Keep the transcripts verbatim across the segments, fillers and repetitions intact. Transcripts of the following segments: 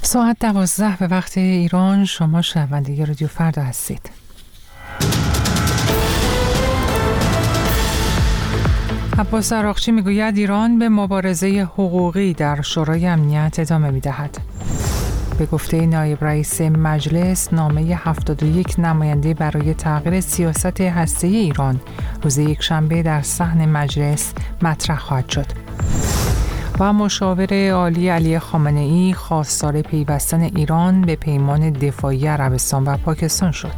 ساعت دوازده به وقت ایران. شما شنونده رادیو فردا هستید. عباس عراقچی میگوید ایران به مبارزه حقوقی در شورای امنیت ادامه میدهد. به گفته نایب رئیس مجلس، نامه هفتاد و یک نماینده برای تغییر سیاست هسته‌ای ایران روز یکشنبه در صحن مجلس مطرح خواهد شد. و مشاور عالی علی خامنه‌ای خواستار پیوستن ایران به پیمان دفاعی عربستان و پاکستان شد.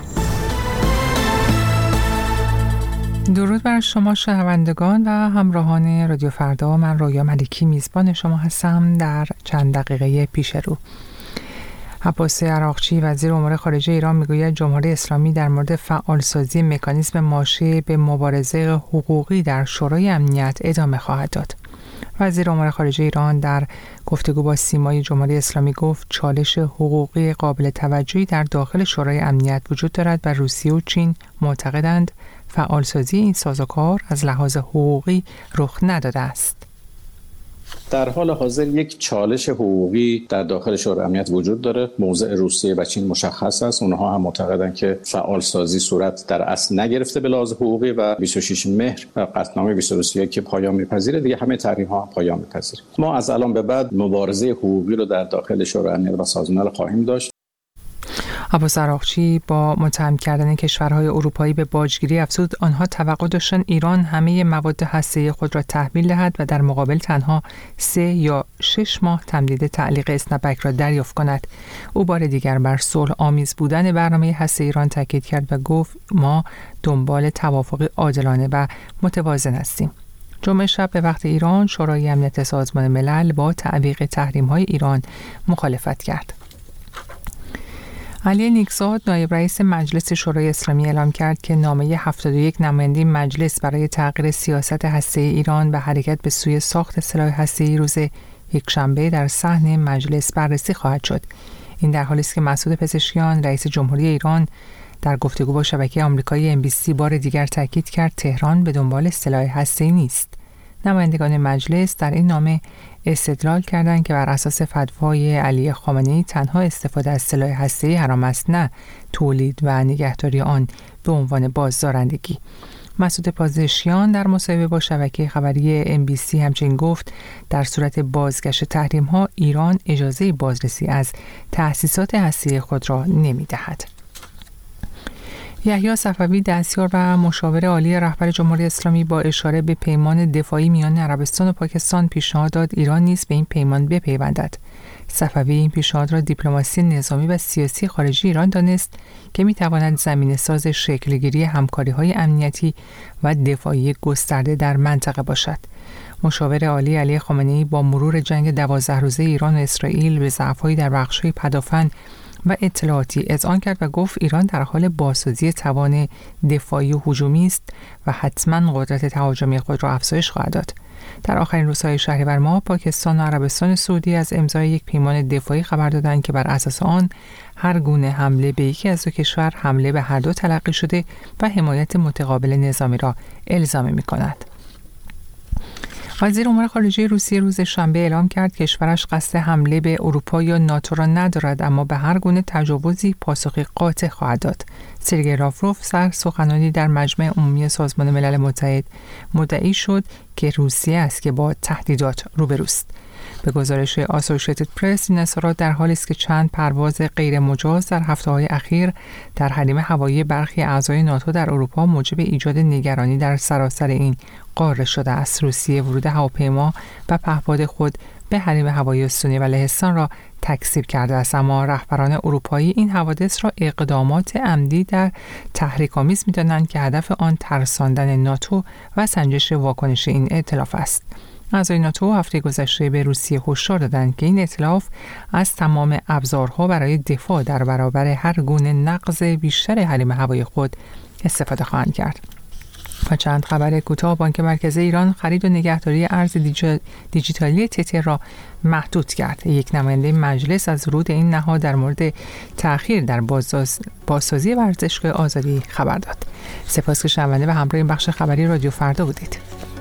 درود بر شما شنوندگان و همراهان رادیو فردا. من رویا ملکی میزبان شما هستم. در چند دقیقه پیش رو عباس عراقچی وزیر امور خارجه ایران میگوید جمهوری اسلامی در مورد فعالسازی مکانیزم ماشه به مبارزه حقوقی در شورای امنیت ادامه خواهد داد. وزیر امور خارجه ایران در گفتگو با سیمای جمهوری اسلامی گفت چالش حقوقی قابل توجهی در داخل شورای امنیت وجود دارد و روسیه و چین معتقدند فعالسازی این سازوکار از لحاظ حقوقی رخ نداده است. در حال حاضر یک چالش حقوقی در داخل شورای امنیت وجود داره. موضع روسیه و چین مشخص است. اونها هم معتقدند که فعالسازی صورت در اصل نگرفته به لحاظ حقوقی و بیست و شش مهر و قطعنامه بیست و دو که پایان میپذیره دیگه همه تحریم ها هم پایان میپذیره. ما از الان به بعد مبارزه حقوقی رو در داخل شورای امنیت و سازمان ملل خواهیم داشت. عباس عراقچی با متهم کردن کشورهای اروپایی به باجگیری افزود آنها توقع داشتند ایران همه مواد هسته‌ای خود را تحویل دهد و در مقابل تنها سه یا شش ماه تمدید تعلیق اسنپک را دریافت کند. او بار دیگر بر صلح آمیز بودن برنامه هسته‌ای ایران تاکید کرد و گفت ما دنبال توافق عادلانه و متوازن هستیم. جمعه شب به وقت ایران شورای امنیت سازمان ملل با تعویق تحریم‌های ایران مخالفت کرد. علی نیکزاد نایب رئیس مجلس شورای اسلامی اعلام کرد که نامه هفتاد و یک نماینده مجلس برای تغییر سیاست هسته‌ای ایران به حرکت به سوی ساخت سلاح هسته‌ای روز یکشنبه در صحن مجلس بررسی خواهد شد. این در حالی است که مسعود پزشکیان رئیس جمهوری ایران در گفتگو با شبکه آمریکایی ام بی سی بار دیگر تاکید کرد تهران به دنبال سلاح هسته‌ای نیست. نمایندگان مجلس در این نامه استدلال کردند که بر اساس فتوای علی خامنه‌ای تنها استفاده از سلاح هسته‌ای حرام است، نه تولید و نگهداری آن به عنوان بازدارندگی. مسعود پزشکیان در مصاحبه با شبکه خبری ام بی سی همچنین گفت در صورت بازگشت تحریم‌ها ایران اجازه بازرسی از تأسیسات هسته‌ای خود را نمی‌دهد. یحیی صفوی دستیار و مشاور عالی رهبر جمهوری اسلامی با اشاره به پیمان دفاعی میان عربستان و پاکستان پیشنهاد داد ایران نیز به این پیمان بپیوندد. صفوی این پیشنهاد را دیپلماسی نظامی و سیاسی خارجی ایران دانست که میتواند زمینه‌ساز شکل‌گیری همکاری‌های امنیتی و دفاعی گسترده در منطقه باشد. مشاور عالی علی خامنه‌ای با مرور جنگ دوازده روزه ایران و اسرائیل به ضعف‌های در بخش‌های پدافند و اطلاعاتی اذعان کرد و گفت ایران در حال بازسازی توان دفاعی و هجومی است و حتما قدرت تهاجمی خود را افزایش خواهد داد. در آخرین روزهای شهریور ماه پاکستان و عربستان سعودی از امضای یک پیمان دفاعی خبر دادند که بر اساس آن هر گونه حمله به یکی از دو کشور حمله به هر دو تلقی شده و حمایت متقابل نظامی را الزامی می‌کند. وزیر امور خارجه روسیه روز شنبه اعلام کرد کشورش قصد حمله به اروپا یا ناتو را ندارد، اما به هر گونه تجاوزی پاسخی قاطع خواهد داد. سرگئی لاوروف سر سخنرانی در مجمع عمومی سازمان ملل متحد مدعی شد که روسیه است که با تهدیدات روبروست. به گزارش آسوشیتد پرس این اظهارات در حالی است که چند پرواز غیر مجاز در هفته‌های اخیر در حریم هوایی برخی اعضای ناتو در اروپا موجب ایجاد نگرانی در سراسر این قاره شده است. روسیه ورود هواپیما و پهپاد خود به حریم هوایی استونی و لهستان را تکذیب کرده است، اما رهبران اروپایی این حوادث را اقدامات عمدی در تحریک‌آمیز می‌دانند که هدف آن ترساندن ناتو و سنجش واکنش این ائتلاف است. اعضای ناتو هفته گذشته به روسیه هشدار دادند که این ائتلاف از تمام ابزارها برای دفاع در برابر هر گونه نقض بیشتر حریم هوایی خود استفاده خواهند کرد. و چند خبر کوتاه. بانک مرکزی ایران خرید و نگهداری ارز دیجیتالی تتر را محدود کرد. یک نماینده مجلس از ورود این نهاد در مورد تأخیر در بازسازی ورزشگاه آزادی خبر داد. سپاس که شنونده و همراه این بخش خبری رادیو فردا بودید.